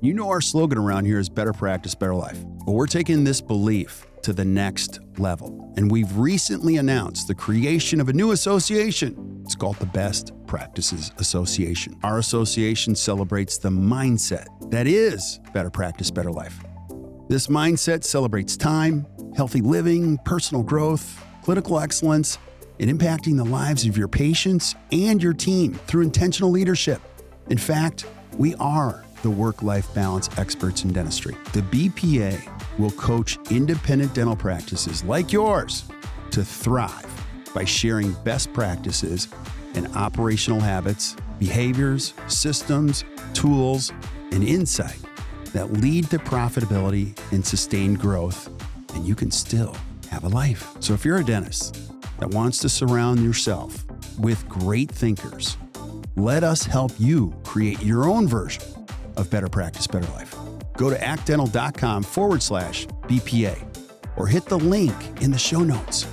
You know our slogan around here is better practice, better life. But we're taking this belief to the next level. And we've recently announced the creation of a new association. It's called the Best Practices Association. Our association celebrates the mindset that is better practice, better life. This mindset celebrates time, healthy living, personal growth, clinical excellence, and impacting the lives of your patients and your team through intentional leadership. In fact, we are the work-life balance experts in dentistry. The BPA will coach independent dental practices like yours to thrive by sharing best practices and operational habits, behaviors, systems, tools, and insight that lead to profitability and sustained growth, and you can still have a life. So if you're a dentist that wants to surround yourself with great thinkers, let us help you create your own version of better practice, better life. Go to actdental.com/BPA or hit the link in the show notes.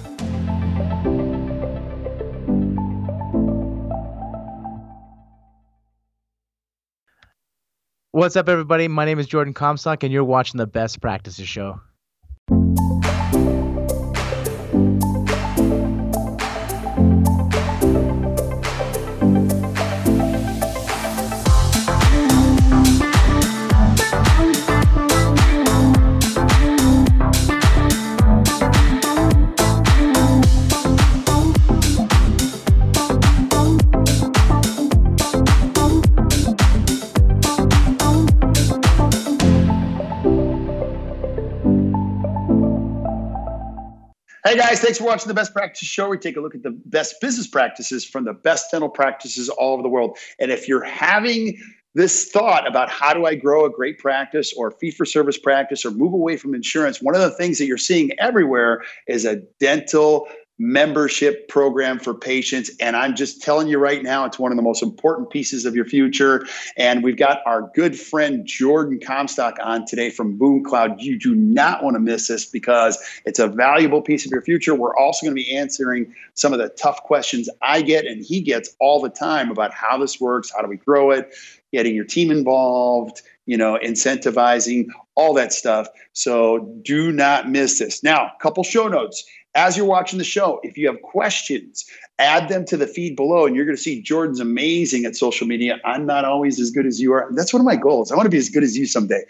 What's up, everybody? My name is Jordan Comstock, and you're watching the Best Practices Show. Hey guys, thanks for watching the Best Practices Show. We take a look at the best business practices from the best dental practices all over the world. And if you're having this thought about how do I grow a great practice or fee-for-service practice or move away from insurance, one of the things that you're seeing everywhere is a dental membership program for patients. And I'm just telling you right now, it's one of the most important pieces of your future. And we've got our good friend Jordan Comstock on today from BoomCloud. You do not want to miss this because it's a valuable piece of your future. We're also going to be answering some of the tough questions I get and he gets all the time about how this works, how do we grow it, getting your team involved, incentivizing, all that stuff. So do not miss this. Now, a couple show notes. As you're watching the show, if you have questions, add them to the feed below, and you're going to see Jordan's amazing at social media. I'm not always as good as you are. That's one of my goals. I want to be as good as you someday.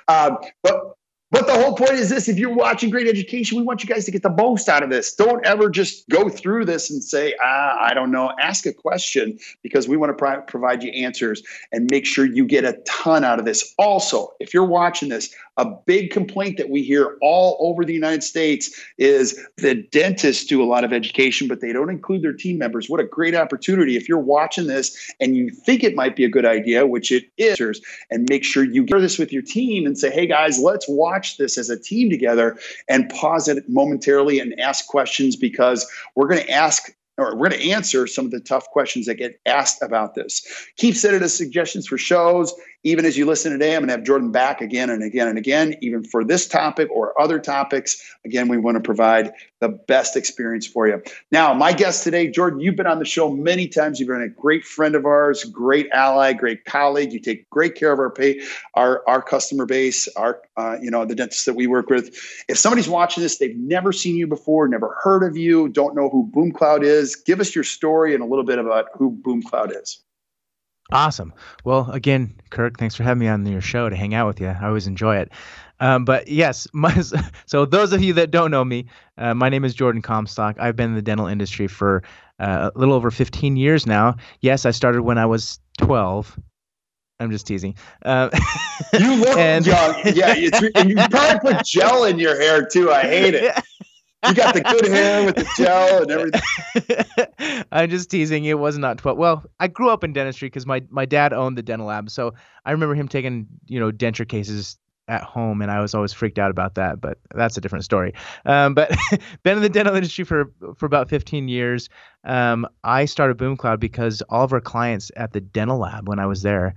But the whole point is this: if you're watching great education, we want you guys to get the most out of this. Don't ever just go through this and say, I don't know. Ask a question because we want to provide you answers and make sure you get a ton out of this. Also, if you're watching this, a big complaint that we hear all over the United States is the dentists do a lot of education, but they don't include their team members. What a great opportunity. If you're watching this and you think it might be a good idea, which it is, and make sure you share this with your team and say, hey guys, let's watch this as a team together and pause it momentarily and ask questions because we're going to answer some of the tough questions that get asked about this. Keep sending us suggestions for shows. Even as you listen today, I'm going to have Jordan back again and again and again, even for this topic or other topics. Again, we want to provide the best experience for you. Now, my guest today, Jordan, you've been on the show many times. You've been a great friend of ours, great ally, great colleague. You take great care of our customer base, the dentists that we work with. If somebody's watching this, they've never seen you before, never heard of you, don't know who BoomCloud is, give us your story and a little bit about who BoomCloud is. Awesome. Well, again, Kirk, thanks for having me on your show to hang out with you. I always enjoy it. But yes, so those of you that don't know me, my name is Jordan Comstock. I've been in the dental industry for a little over 15 years now. Yes, I started when I was 12. I'm just teasing. You look young. Yeah, and you probably put gel in your hair too. I hate it. You got the good hair with the gel and everything. I'm just teasing. It was not 12. Well, I grew up in dentistry because my dad owned the dental lab. So I remember him taking, denture cases at home, and I was always freaked out about that. But that's a different story. But been in the dental industry for about 15 years. I started BoomCloud because all of our clients at the dental lab when I was there,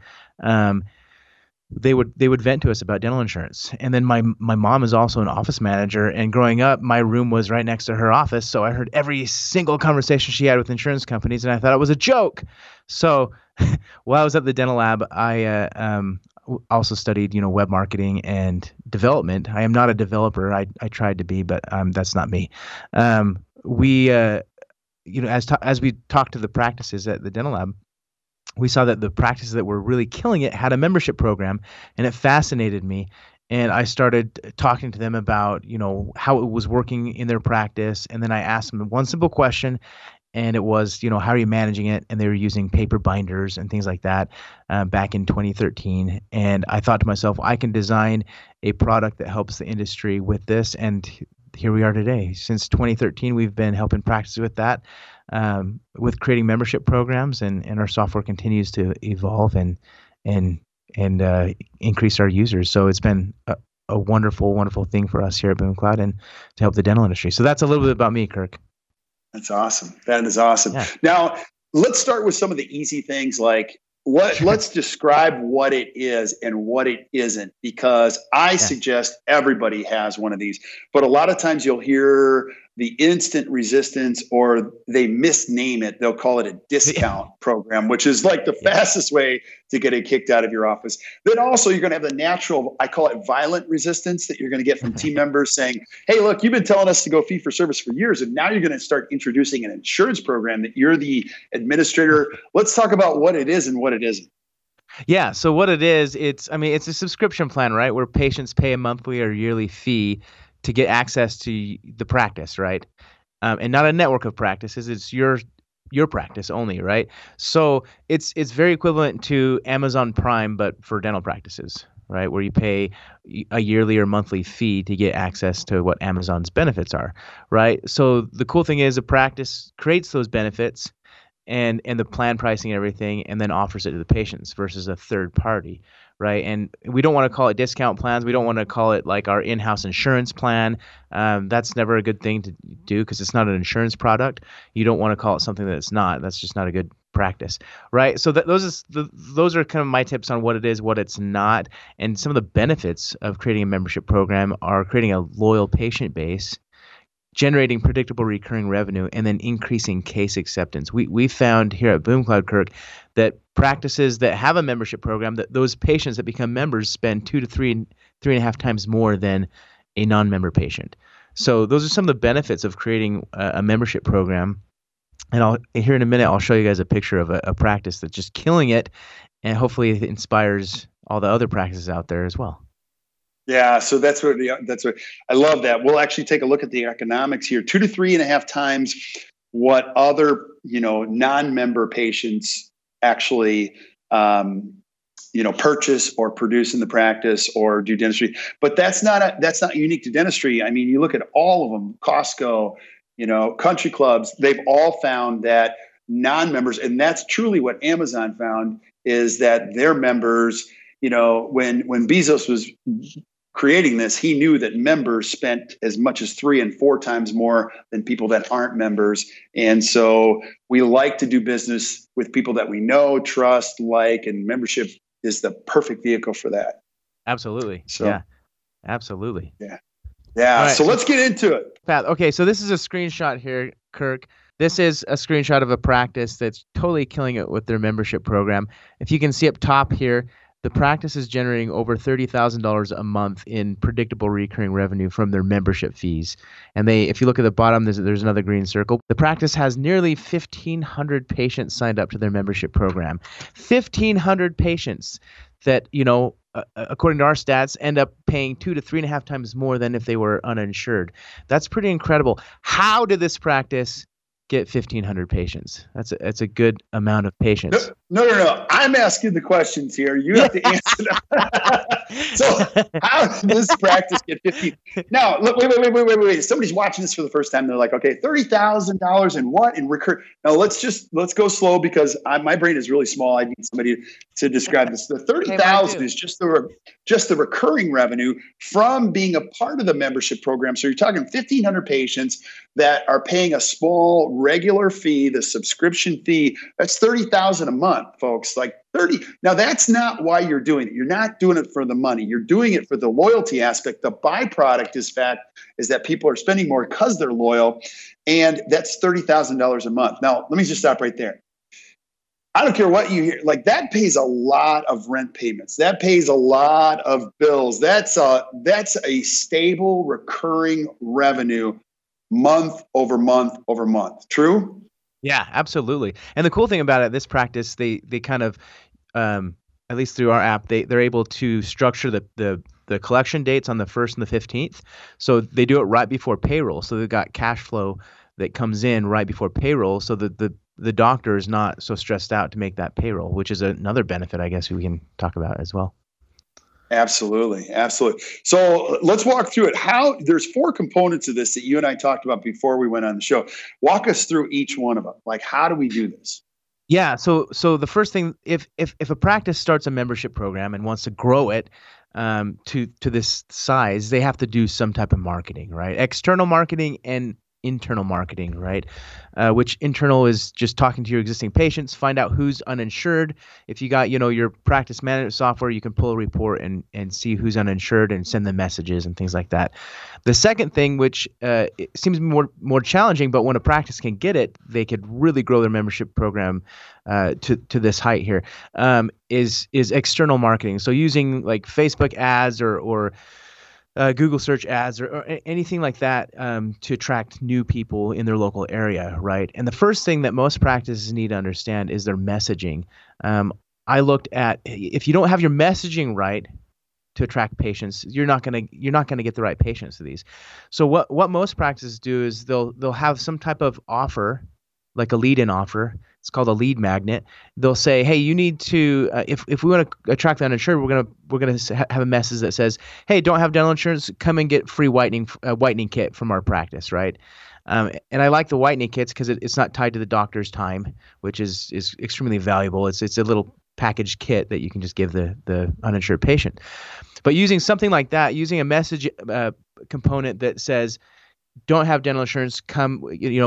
they would vent to us about dental insurance. And then my mom is also an office manager, and growing up, my room was right next to her office. So I heard every single conversation she had with insurance companies, and I thought it was a joke. So while I was at the dental lab, I also studied, web marketing and development. I am not a developer. I tried to be, but that's not me. We, as we talked to the practices at the dental lab, we saw that the practices that were really killing it had a membership program, and it fascinated me. And I started talking to them about, how it was working in their practice. And then I asked them one simple question, and it was, how are you managing it? And they were using paper binders and things like that back in 2013. And I thought to myself, I can design a product that helps the industry with this. And here we are today. Since 2013, we've been helping practices with that, with creating membership programs, and our software continues to evolve and increase our users. So it's been a wonderful, wonderful thing for us here at BoomCloud and to help the dental industry. So that's a little bit about me, Kirk. That's awesome. That is awesome. Yeah. Now, let's start with some of the easy things like let's describe what it is and what it isn't, because I suggest everybody has one of these. But a lot of times you'll hear the instant resistance, or they misname it. They'll call it a discount program, which is like the fastest way to get it kicked out of your office. Then also you're going to have the natural, I call it violent resistance, that you're going to get from team members saying, hey, look, you've been telling us to go fee for service for years, and now you're going to start introducing an insurance program that you're the administrator. Let's talk about what it is and what it isn't. Yeah. So what it is, it's a subscription plan, right? Where patients pay a monthly or yearly fee to get access to the practice, right? And not a network of practices. It's your practice only, right? So it's very equivalent to Amazon Prime, but for dental practices, right? Where you pay a yearly or monthly fee to get access to what Amazon's benefits are, right? So the cool thing is the practice creates those benefits and the plan pricing and everything, and then offers it to the patients versus a third party, right? And we don't want to call it discount plans. We don't want to call it like our in-house insurance plan. That's never a good thing to do because it's not an insurance product. You don't want to call it something that it's not. That's just not a good practice, right? So those are kind of my tips on what it is, what it's not, and some of the benefits of creating a membership program are creating a loyal patient base, generating predictable recurring revenue, and then increasing case acceptance. We found here at BoomCloud, Kirk, that practices that have a membership program, that those patients that become members spend 2 to 3.5 times more than a non-member patient. So those are some of the benefits of creating a membership program. And here in a minute, I'll show you guys a picture of a practice that's just killing it, and hopefully it inspires all the other practices out there as well. Yeah, so that's what I love that. We'll actually take a look at the economics here. 2 to 3.5 times what other non-member patients actually purchase or produce in the practice or do dentistry. But that's not unique to dentistry. I mean, you look at all of them, Costco, country clubs, they've all found that non-members, and that's truly what Amazon found, is that their members, when Bezos was creating this, he knew that members spent as much as 3 and 4 times more than people that aren't members. And so we like to do business with people that we know, trust, like, and membership is the perfect vehicle for that. Absolutely. So, yeah, absolutely. Yeah. Right, so let's get into it. Pat, okay, so this is a screenshot here, Kirk. This is a screenshot of a practice that's totally killing it with their membership program. If you can see up top here, the practice is generating over $30,000 a month in predictable recurring revenue from their membership fees. And if you look at the bottom, there's another green circle. The practice has nearly 1,500 patients signed up to their membership program. 1,500 patients that, according to our stats, end up paying 2 to 3.5 times more than if they were uninsured. That's pretty incredible. How did this practice get 1,500 patients? That's a good amount of patients. No. I'm asking the questions here. You have to answer them. So how did this practice get 15? Now, look, wait. Somebody's watching this for the first time. They're like, okay, $30,000 in what? In recur? Now let's go slow because my brain is really small. I need somebody to describe this. The 30,000 is just the recurring revenue from being a part of the membership program. So you're talking 1,500 patients that are paying a small regular fee, the subscription fee. That's $30,000 a month, folks. Like 30. Now that's not why you're doing it. You're not doing it for the money. You're doing it for the loyalty aspect. The byproduct is that people are spending more because they're loyal, and that's $30,000 a month. Now let me just stop right there. I don't care what you hear. Like that pays a lot of rent payments. That pays a lot of bills. That's a stable recurring revenue month over month over month. True? Yeah, absolutely. And the cool thing about it, this practice, they kind of, at least through our app, they're able to structure the collection dates on the 1st and the 15th. So they do it right before payroll. So they've got cash flow that comes in right before payroll, so that the doctor is not so stressed out to make that payroll, which is another benefit, I guess, we can talk about as well. Absolutely. Absolutely. So let's walk through it. There's 4 components of this that you and I talked about before we went on the show. Walk us through each one of them. Like, how do we do this? Yeah. So the first thing, if a practice starts a membership program and wants to grow it to this size, they have to do some type of marketing, right? External marketing and internal marketing, right? Which internal is just talking to your existing patients, find out who's uninsured. If you got, your practice management software, you can pull a report and see who's uninsured and send them messages and things like that. The second thing, which it seems more challenging, but when a practice can get it, they could really grow their membership program to this height here, is external marketing. So using like Facebook ads or Google search ads or anything like that to attract new people in their local area, right? And the first thing that most practices need to understand is their messaging. I looked at, if you don't have your messaging right to attract patients, you're not gonna get the right patients to these. So what most practices do is they'll have some type of offer, like a lead-in offer. It's called a lead magnet. They'll say, hey, you need to, if we want to attract the uninsured, we're gonna have a message that says, hey, don't have dental insurance, come and get free whitening kit from our practice, right? And I like the whitening kits because it's not tied to the doctor's time, which is extremely valuable. It's a little packaged kit that you can just give the uninsured patient. But using something like that, using a message component that says, don't have dental insurance, come,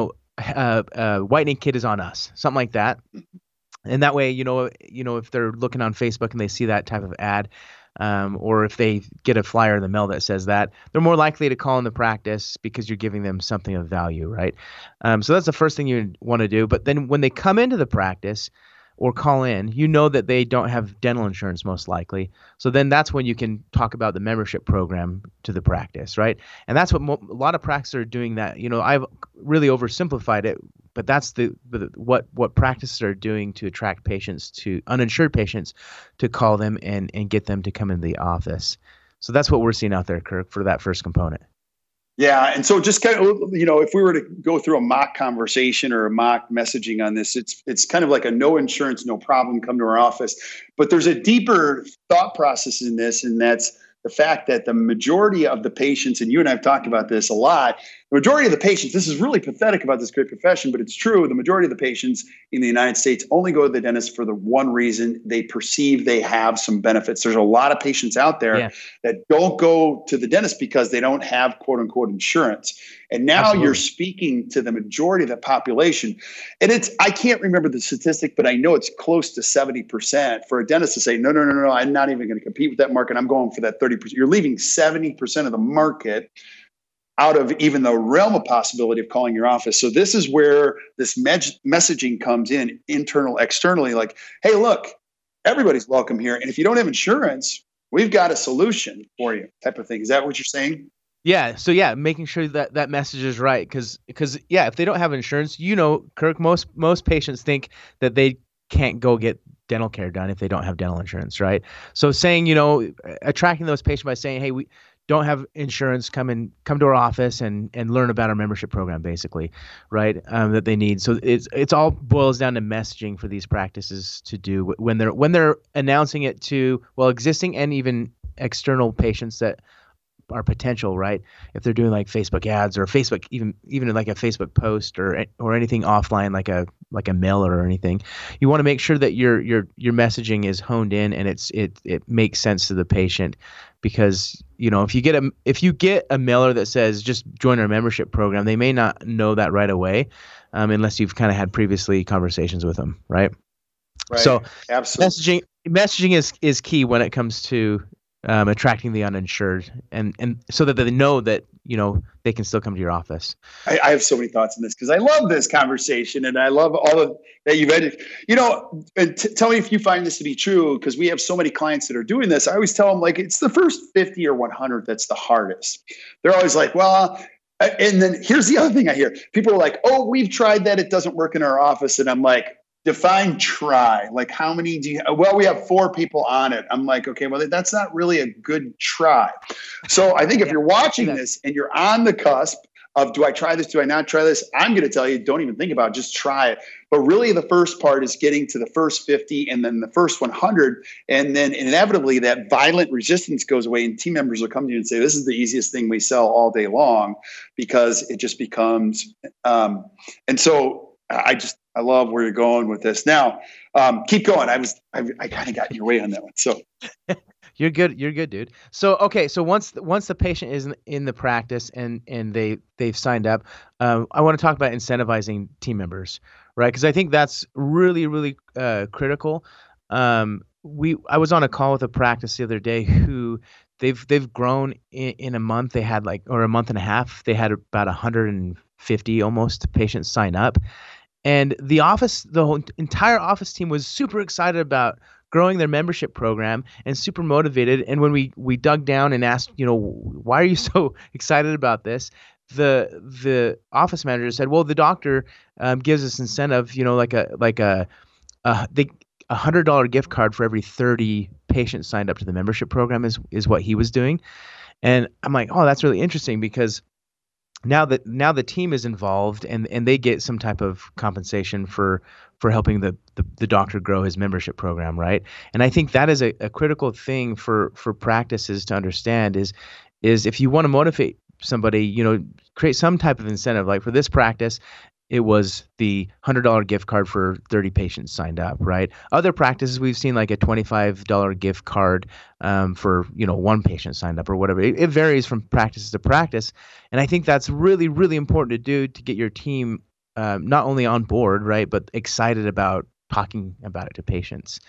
whitening kit is on us, something like that. And that way, if they're looking on Facebook and they see that type of ad, or if they get a flyer in the mail that says that, they're more likely to call in the practice because you're giving them something of value, right? So that's the first thing you want to do. But then when they come into the practice or call in, that they don't have dental insurance most likely. So then that's when you can talk about the membership program to the practice, right? And that's what a lot of practices are doing that. I've really oversimplified it, but that's what practices are doing to attract patients, to uninsured patients, to call them and get them to come into the office. So that's what we're seeing out there, Kirk, for that first component. Yeah. And so just kind of, if we were to go through a mock conversation or a mock messaging on this, it's kind of like a no insurance, no problem, come to our office. But there's a deeper thought process in this, and that's the fact that the majority of the patients, and you and I have talked about this a lot, the majority of the patients, this is really pathetic about this great profession, but it's true. The majority of the patients in the United States only go to the dentist for the one reason: they perceive they have some benefits. There's a lot of patients out there that don't go to the dentist because they don't have quote unquote insurance. And now you're speaking to the majority of the population. And I can't remember the statistic, but I know it's close to 70% for a dentist to say, no, I'm not even going to compete with that market. I'm going for that 30%. You're leaving 70% of the market out of even the realm of possibility of calling your office. So this is where this messaging comes in, internal, externally, like, hey, look, everybody's welcome here. And if you don't have insurance, we've got a solution for you, type of thing. Is that what you're saying? Yeah. So making sure that message is right. Because if they don't have insurance, Kirk, most patients think that they can't go get dental care done if they don't have dental insurance, right? So saying, attracting those patients by saying, hey, we don't have insurance, come to our office and learn about our membership program, basically, right? That they need. So it's all boils down to messaging for these practices to do when they're announcing it to existing and even external patients that are potential, right? If they're doing like Facebook ads or Facebook, even like a Facebook post or anything offline, like a mailer or anything, you want to make sure that your messaging is honed in and it makes sense to the patient. Because if you get a mailer that says just join our membership program, they may not know that right away, unless you've kind of had previously conversations with them, right? Right. So absolutely, messaging is key when it comes to attracting the uninsured, and so that they know that they can still come to your office. I have so many thoughts on this because I love this conversation and I love all of that you've had. And tell me if you find this to be true, because we have so many clients that are doing this. I always tell them, like, it's the first 50 or 100 that's the hardest. They're always like, well, and then here's the other thing I hear. People are like, oh, we've tried that. It doesn't work in our office. And I'm like, define try. Like, how many do you have? Well, we have 4 people on it. I'm like, okay, well, that's not really a good try. So I think if you're watching this and you're on the cusp of, do I try this? Do I not try this? I'm going to tell you, don't even think about it, just try it. But really the first part is getting to the first 50 and then the first 100. And then inevitably that violent resistance goes away and team members will come to you and say, this is the easiest thing we sell all day long, because it just becomes, and so I love where you're going with this. Now, keep going. I kind of got in your way on that one. So you're good, dude. So okay, so once the patient is in the practice and they've signed up, I want to talk about incentivizing team members, right? Because I think that's really, really critical. I was on a call with a practice the other day who they've grown in a month. They had or a month and a half. They had about 150 almost patients sign up. And the whole entire office team was super excited about growing their membership program and super motivated. And when we dug down and asked, why are you so excited about this? The office manager said, well, the doctor gives us incentive, like a $100 gift card for every 30 patients signed up to the membership program is what he was doing. And I'm like, oh, that's really interesting, because now the team is involved and they get some type of compensation for helping the doctor grow his membership program, right? And I think that is a critical thing for practices to understand is if you want to motivate somebody, create some type of incentive. Like for this practice, it was the $100 gift card for 30 patients signed up, right? Other practices we've seen like a $25 gift card for one patient signed up or whatever. It varies from practice to practice, and I think that's really, really important to do to get your team not only on board, right, but excited about talking about it to patients.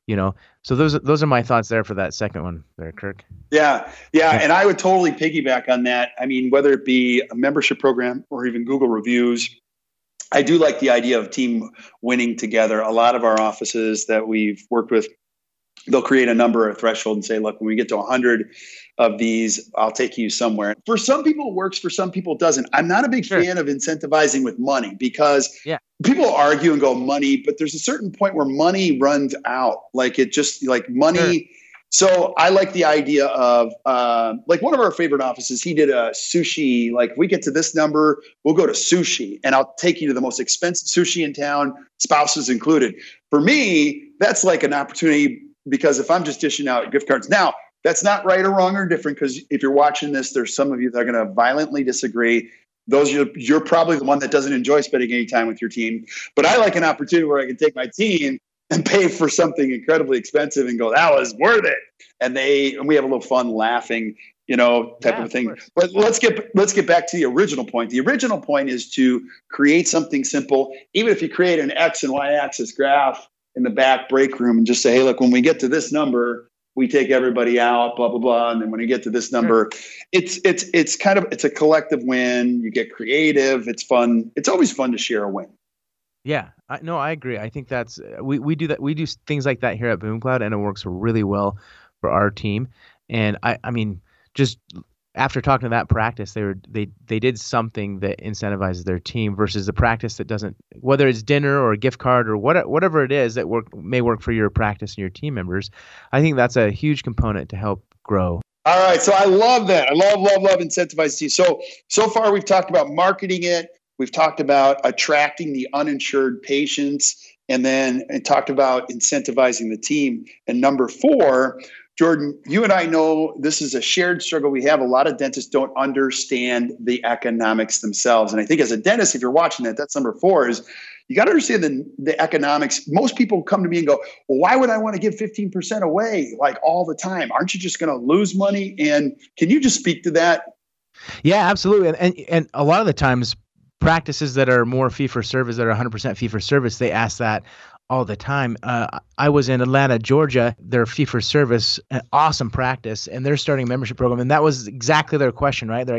So those are my thoughts there for that second one there, Kirk. Yeah. And I would totally piggyback on that. I mean, whether it be a membership program or even Google reviews, I do like the idea of team winning together. A lot of our offices that we've worked with, they'll create a number or threshold and say, look, when we get to 100 of these, I'll take you somewhere. For some people it works, for some people it doesn't. I'm not a big fan of incentivizing with money, because people argue and go money, but there's a certain point where money runs out. Like it just like money. Sure. So I like the idea of like one of our favorite offices, he did a sushi. Like if we get to this number, we'll go to sushi and I'll take you to the most expensive sushi in town, spouses included. For me, that's like an opportunity, because if I'm just dishing out gift cards now, that's not right or wrong or different, because if you're watching this, there's some of you that are going to violently disagree. You're probably the one that doesn't enjoy spending any time with your team. But I like an opportunity where I can take my team and pay for something incredibly expensive and go, that was worth it. And we have a little fun laughing, type of thing. But let's get back to the original point. The original point is to create something simple. Even if you create an X and Y axis graph in the back break room and just say, hey, look, when we get to this number, we take everybody out, blah, blah, blah. And then when you get to this number, it's a collective win. You get creative. It's fun. It's always fun to share a win. Yeah, I agree. I think that's we do that. We do things like that here at BoomCloud, and it works really well for our team. And I mean, just after talking to that practice, they did something that incentivizes their team versus the practice that doesn't. Whether it's dinner or a gift card or whatever it is that may work for your practice and your team members. I think that's a huge component to help grow. All right, so I love that. I love incentivizing. So far we've talked about marketing it. We've talked about attracting the uninsured patients, and talked about incentivizing the team. And number 4, Jordan, you and I know this is a shared struggle we have. A lot of dentists don't understand the economics themselves. And I think as a dentist, if you're watching that's number 4, is you got to understand the economics. Most people come to me and go, well, why would I want to give 15% away like all the time? Aren't you just going to lose money? And can you just speak to that? Yeah, absolutely. And a lot of the times, practices that are more fee-for-service, that are 100% fee-for-service, they ask that all the time. I was in Atlanta, Georgia. They're fee-for-service, an awesome practice, and they're starting a membership program. And that was exactly their question, right? They're like,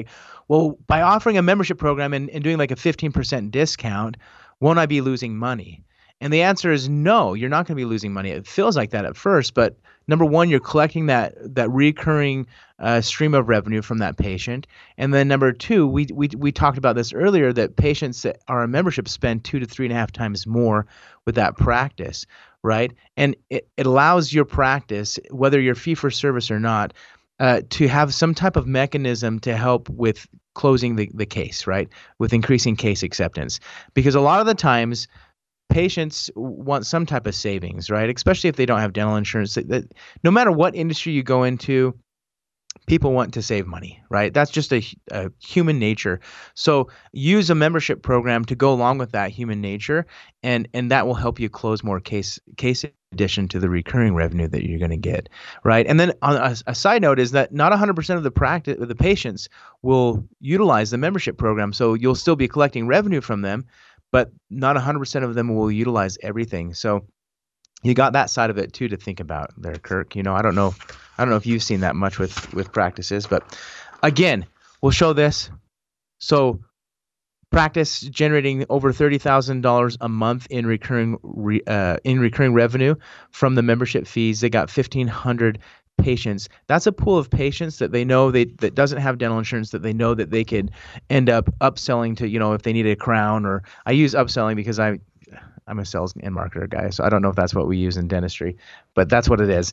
well, by offering a membership program and doing like a 15% discount, won't I be losing money? And the answer is no, you're not going to be losing money. It feels like that at first, but number one, you're collecting that recurring stream of revenue from that patient, and then number two, we talked about this earlier, that patients that are a membership spend 2 to 3.5 times more with that practice, right? And it allows your practice, whether you're fee for service or not, to have some type of mechanism to help with closing the case, right? With increasing case acceptance, because a lot of the times patients want some type of savings, right? Especially if they don't have dental insurance. That no matter what industry you go into, people want to save money, right? That's just a human nature. So use a membership program to go along with that human nature, and that will help you close more case addition to the recurring revenue that you're going to get, right? And then on a side note is that not 100% of the patients will utilize the membership program. So you'll still be collecting revenue from them, but not 100% of them will utilize everything. So you got that side of it too to think about there, Kirk. I don't know if you've seen that much with practices, but again, we'll show this. So practice generating over $30,000 a month in recurring revenue from the membership fees. They got 1,500 patients. That's a pool of patients that they know that doesn't have dental insurance, that they know that they could end up upselling to, if they need a crown. Or I use upselling because I'm a sales and marketer guy, so I don't know if that's what we use in dentistry, but that's what it is.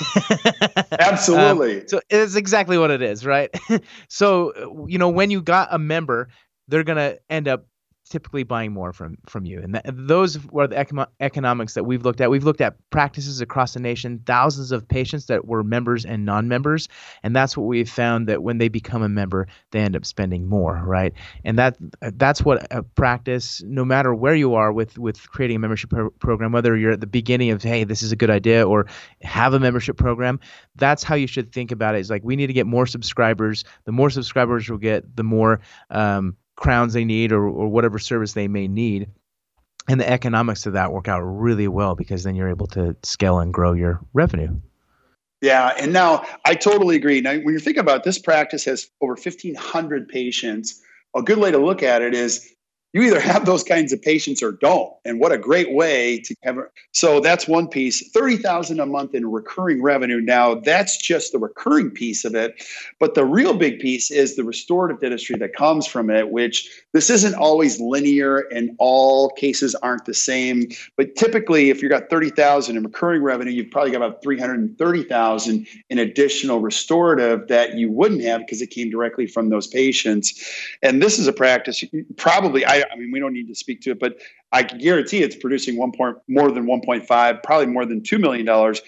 Absolutely. So it's exactly what it is, right? So, when you got a member, they're going to end up typically buying more from you. And those were the economics that we've looked at. We've looked at practices across the nation, thousands of patients that were members and non-members. And that's what we've found, that when they become a member, they end up spending more, right? And that's what a practice, no matter where you are with creating a membership program, whether you're at the beginning of, hey, this is a good idea, or have a membership program, that's how you should think about it. It's like, we need to get more subscribers. The more subscribers we'll get, the more crowns they need, or whatever service they may need. And the economics of that work out really well, because then you're able to scale and grow your revenue. Yeah. And now I totally agree. Now, when you think about this practice has over 1,500 patients, a good way to look at it is you either have those kinds of patients or don't. And what a great way to have. So that's one piece. $30,000 a month in recurring revenue. Now that's just the recurring piece of it. But the real big piece is the restorative dentistry that comes from it, which this isn't always linear and all cases aren't the same. But typically, if you got $30,000 in recurring revenue, you've probably got about $330,000 in additional restorative that you wouldn't have because it came directly from those patients. And this is a practice probably, I mean, we don't need to speak to it, but I can guarantee it's producing more than 1.5, probably more than $2 million.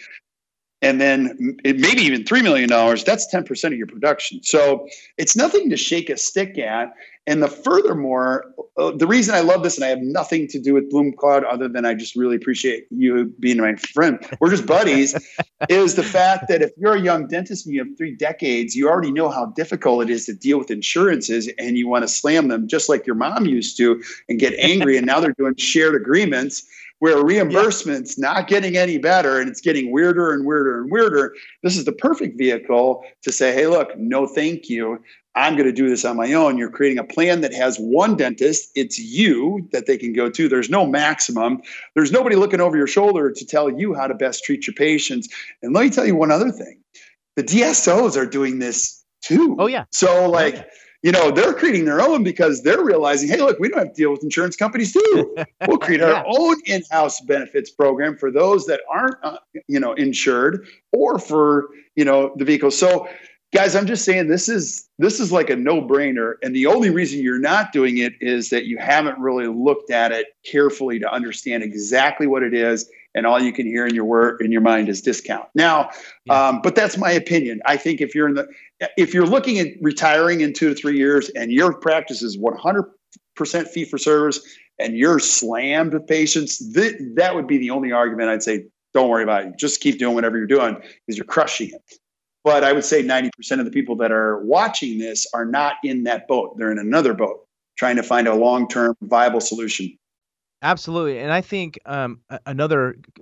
And then maybe even $3 million. That's 10% of your production. So it's nothing to shake a stick at. And furthermore, the reason I love this, and I have nothing to do with Bloom Cloud other than I just really appreciate you being my friend, we're just buddies, is the fact that if you're a young dentist and you have 3 decades, you already know how difficult it is to deal with insurances, and you want to slam them just like your mom used to and get angry. And now they're doing shared agreements where reimbursement's not getting any better, and it's getting weirder and weirder and weirder. This is the perfect vehicle to say, hey, look, no, thank you. I'm going to do this on my own. You're creating a plan that has one dentist. It's you that they can go to. There's no maximum. There's nobody looking over your shoulder to tell you how to best treat your patients. And let me tell you one other thing. The DSOs are doing this too. Oh, yeah. So they're creating their own because they're realizing, hey, look, we don't have to deal with insurance companies too. We'll create our own in-house benefits program for those that aren't, insured, or for, the vehicle. So guys, I'm just saying this is like a no-brainer. And the only reason you're not doing it is that you haven't really looked at it carefully to understand exactly what it is. And all you can hear in your mind is discount. Now, but that's my opinion. I think if you're looking at retiring in 2 to 3 years and your practice is 100% fee for service and you're slammed with patients, that would be the only argument I'd say, don't worry about it. Just keep doing whatever you're doing because you're crushing it. But I would say 90% of the people that are watching this are not in that boat. They're in another boat trying to find a long-term viable solution. Absolutely. And I think another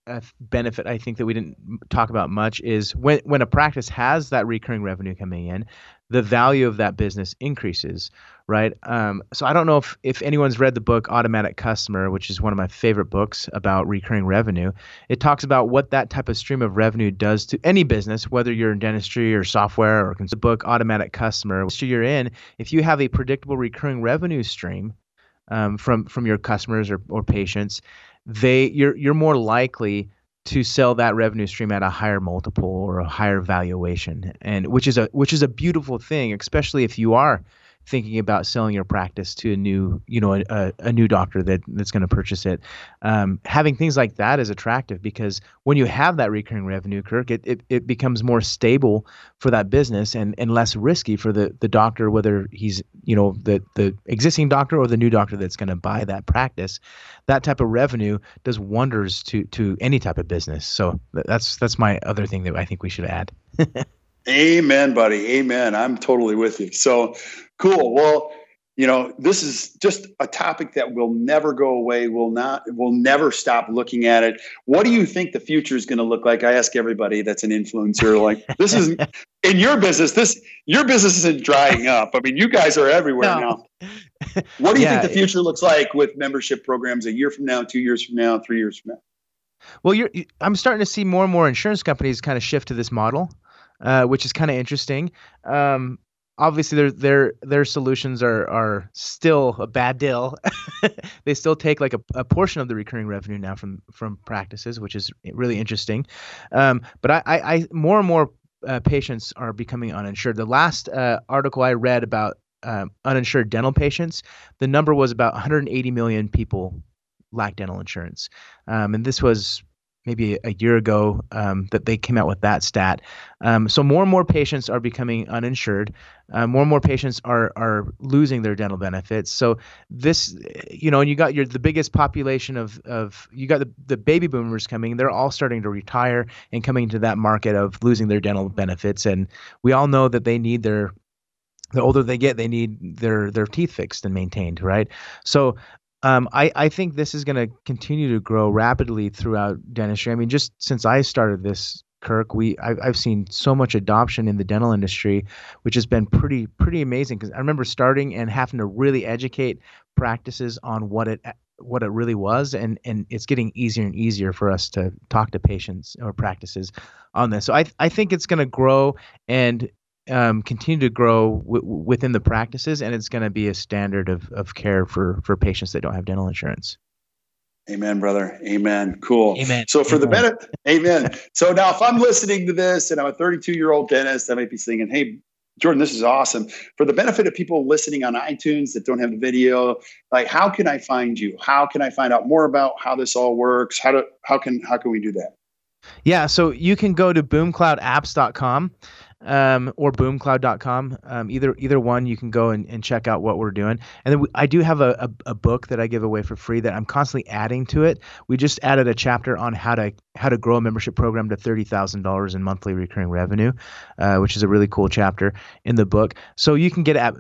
benefit I think that we didn't talk about much is when a practice has that recurring revenue coming in, the value of that business increases, right? So I don't know if anyone's read the book Automatic Customer, which is one of my favorite books about recurring revenue. It talks about what that type of stream of revenue does to any business, whether you're in dentistry or software or the book Automatic Customer. So you're in, if you have a predictable recurring revenue stream from your customers or patients, you're more likely to sell that revenue stream at a higher multiple or a higher valuation, and which is a beautiful thing, especially if you are thinking about selling your practice to a new doctor that's going to purchase it. Having things like that is attractive because when you have that recurring revenue, Kirk, it becomes more stable for that business and less risky for the doctor, whether he's the existing doctor or the new doctor that's going to buy that practice. That type of revenue does wonders to any type of business. So that's my other thing that I think we should add. Amen, buddy. Amen. I'm totally with you. So cool. Well, this is just a topic that will never go away. We'll never stop looking at it. What do you think the future is going to look like? I ask everybody that's an influencer, like, this is in your business, your business isn't drying up. I mean, you guys are everywhere now. What do you think the future looks like with membership programs a year from now, 2 years from now, 3 years from now? Well, I'm starting to see more and more insurance companies kind of shift to this model. Which is kind of interesting. Obviously, their solutions are still a bad deal. They still take like a portion of the recurring revenue now from practices, which is really interesting. But I more and more patients are becoming uninsured. The last article I read about uninsured dental patients, the number was about 180 million people lack dental insurance, and this was maybe a year ago that they came out with that stat. So more and more patients are becoming uninsured. More and more patients are losing their dental benefits. So this, and you got the biggest population of you got the baby boomers coming. They're all starting to retire and coming into that market of losing their dental benefits. And we all know that they need the older they get, they need their teeth fixed and maintained, right? So I think this is going to continue to grow rapidly throughout dentistry. I mean, just since I started this, Kirk, I've seen so much adoption in the dental industry, which has been pretty amazing. Because I remember starting and having to really educate practices on what it really was, and it's getting easier and easier for us to talk to patients or practices on this. So I think it's going to grow and continue to grow within the practices, and it's going to be a standard of care for patients that don't have dental insurance. Amen, brother. Amen. Cool. Amen. So for the benefit, amen. So now if I'm listening to this and I'm a 32-year-old dentist, I might be thinking, hey, Jordan, this is awesome. For the benefit of people listening on iTunes that don't have the video, like, how can I find you? How can I find out more about how this all works? How can we do that? Yeah, so you can go to boomcloudapps.com. Or boomcloud.com. Either one, you can go and check out what we're doing. And then I do have a book that I give away for free that I'm constantly adding to it. We just added a chapter on how to grow a membership program to $30,000 in monthly recurring revenue, which is a really cool chapter in the book. So you can get at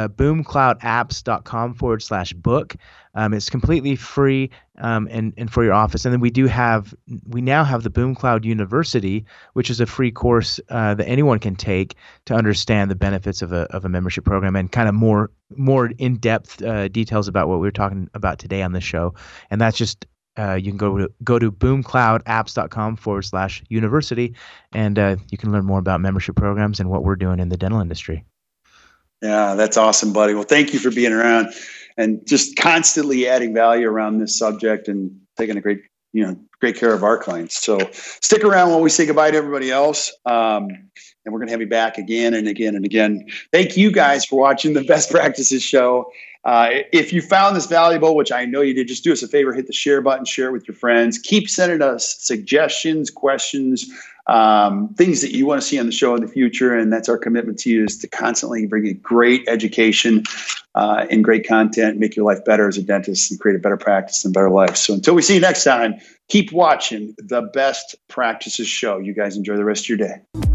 boomcloudapps.com/book. It's completely free and for your office. And then we now have the BoomCloud University, which is a free course that anyone can take to understand the benefits of a membership program and kind of more in-depth details about what we were talking about today on the show. And that's just you can go to boomcloudapps.com/university, and you can learn more about membership programs and what we're doing in the dental industry. Yeah, that's awesome, buddy. Well, thank you for being around and just constantly adding value around this subject and taking a great care of our clients. So stick around while we say goodbye to everybody else. And we're going to have you back again and again and again. Thank you guys for watching the Best Practices Show. If you found this valuable, which I know you did, just do us a favor, hit the share button, share it with your friends. Keep sending us suggestions, questions, things that you want to see on the show in the future. And that's our commitment to you, is to constantly bring you great education and great content, make your life better as a dentist and create a better practice and better life. So until we see you next time, keep watching the Best Practices Show. You guys enjoy the rest of your day.